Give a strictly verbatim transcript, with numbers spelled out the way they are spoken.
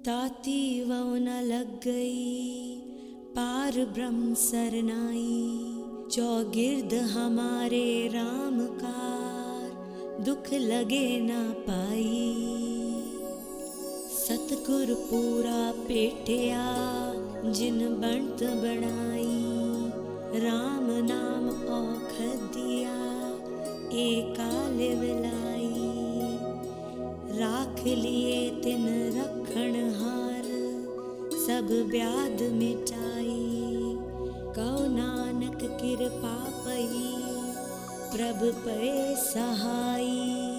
ताती वह न लग गई पार ब्रह्म सरनाई। चौगिर्द हमारे राम कार दुख लगे ना पाई। सतगुर पूरा पेटिया जिन बनत बनाई। राम नाम औखद दिया एकाल विलाई। राख लिए तिन रखण हार सब ब्याध मिटाई। कौ नानक कृपा पई प्रभ पे सहाई।